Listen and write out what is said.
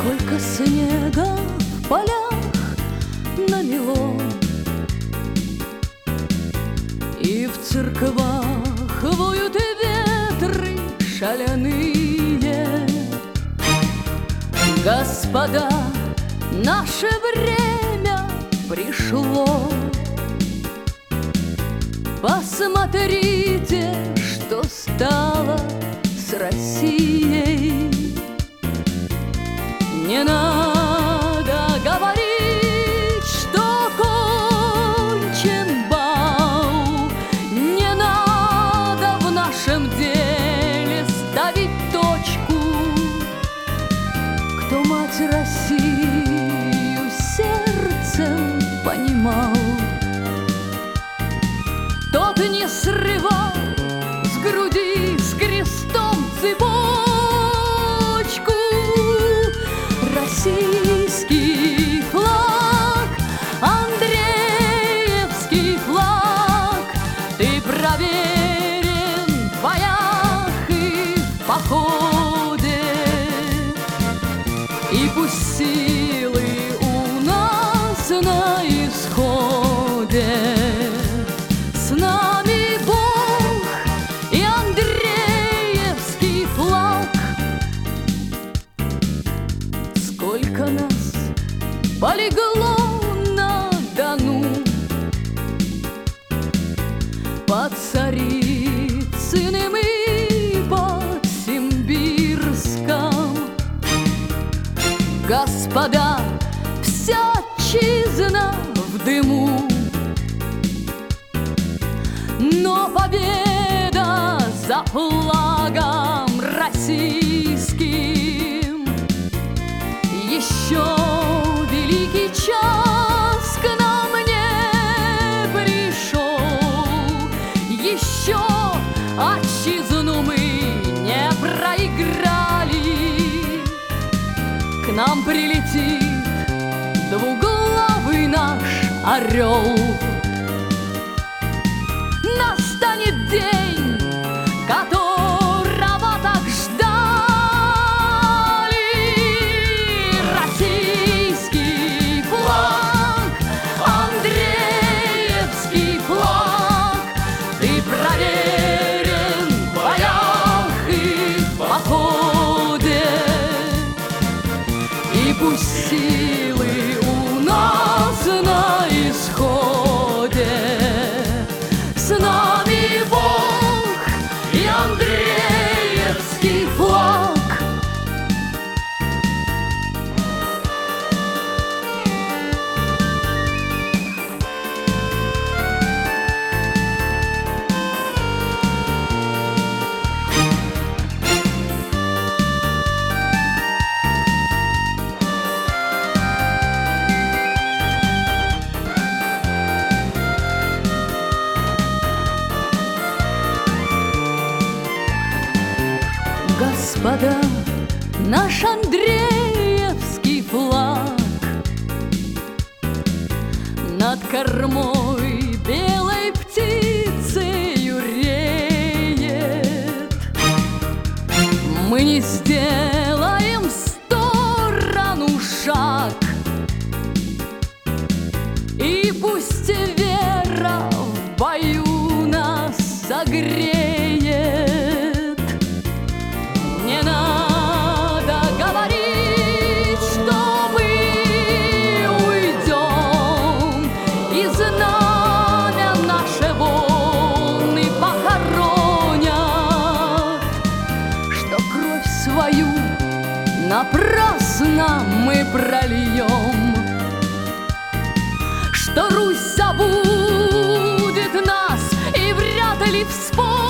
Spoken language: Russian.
Сколько снега в полях намело, и в церквах воют ветры шаляные. Господа, наше время пришло. Посмотрите, что стало с Россией. Не надо говорить, что кончен бал. Не надо в нашем деле ставить точку. Кто мать Россию сердцем понимал, тот не срывал с груди с крестом цепочку. Российский флаг, Андреевский флаг, ты проверен в боях и в походе. И пусть силы у нас на исходе. С нами Бог и Андреевский флаг. Сколько нас полегло на Дону, под Царицыным и под Симбирском. Господа, вся отчизна в дыму, но победа за флагом российским. Еще великий час к нам не пришел, еще отчизну мы не проиграли. К нам прилетит двуглавый наш орел. Настанет день, которого так ждали. Российский флаг, Андреевский флаг, ты проверен в боях и в походе. И пусть силы у нас на исходе. С нами Бог и Андреевский флаг. Господа, наш Андреевский флаг над кормой белой птицею реет. Мы не сделаем в сторону шаг, и пусть вера в бою нас согреет. Не надо говорить, что мы уйдем, и знамя наше волны похоронят, что кровь свою напрасно мы прольем, что Русь забудет нас и вряд ли вспомнит.